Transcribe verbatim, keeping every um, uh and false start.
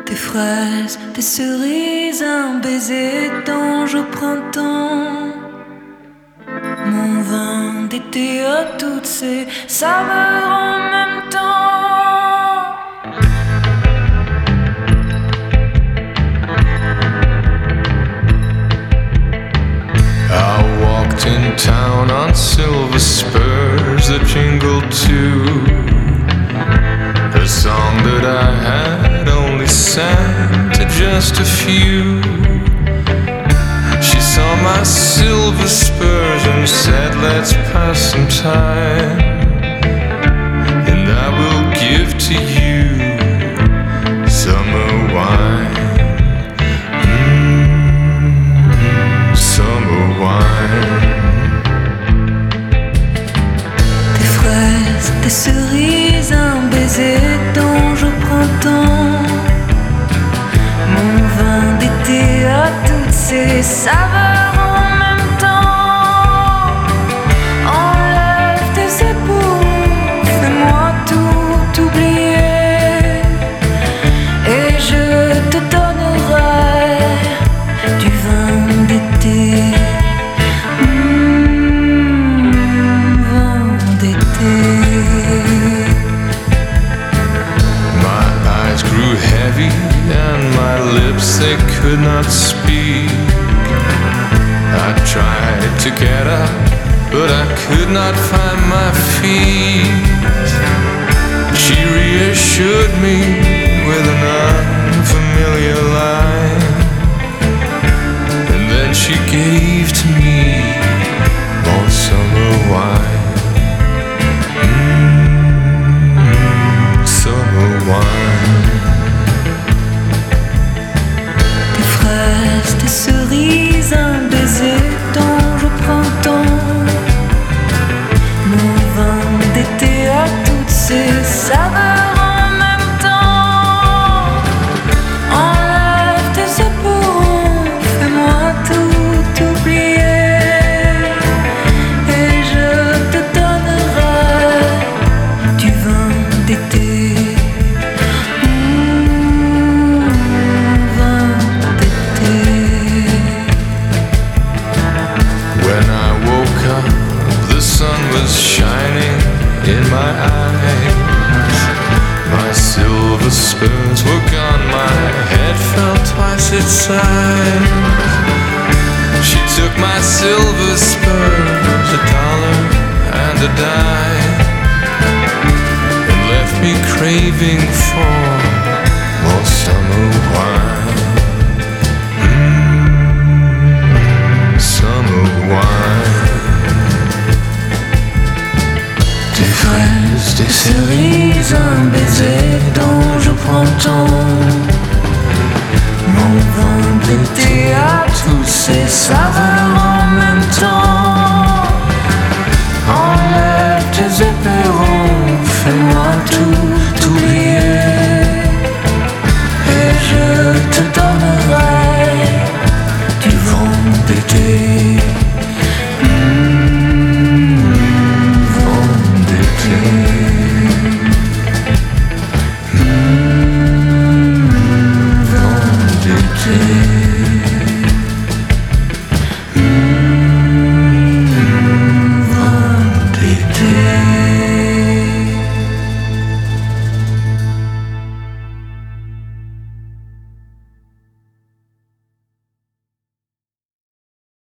Des fraises, des cerises, un baiser d'ange au printemps. Mon vin d'été a toutes ces saveurs en même temps. I walked in town on silver spurs that jingled too. A song that I had only sang to just a few. She saw my silver spurs and said, let's pass some time, and I will give to you summer wine. Mm, summer wine. Des fraises, des cerises, un baiser d'ange au printemps. Mon vin d'été a toutes ces saveurs en même temps. Enlève tes épaules, fais-moi tout oublier, et je te donnerai du vin d'été. Mmh, vin d'été. My eyes grew heavy and my lips, they could not speak. I tried to get up, but I could not find my feet. She reassured me with an unfamiliar line, and then she gave to me more summer wine. Mm, summer wine. Des fraises, des cerises, un baiser d'ange au printemps. Mon vin d'été a toutes ces saveurs en même temps. Enlève tes épaules, fais-moi tout oublier, et je te donnerai du vin d'été. Mmh, vin d'été. When I woke up, the sun was shining in my eyes. My silver spurs were gone, my head felt twice its size. She took my silver spurs, a dollar and a dime, and left me craving for more summer wine. Mm, summer wine. Des fraises, des cerises, un baiser d'ange au printemps. Mon vin d'été a tous ces saveurs en même temps.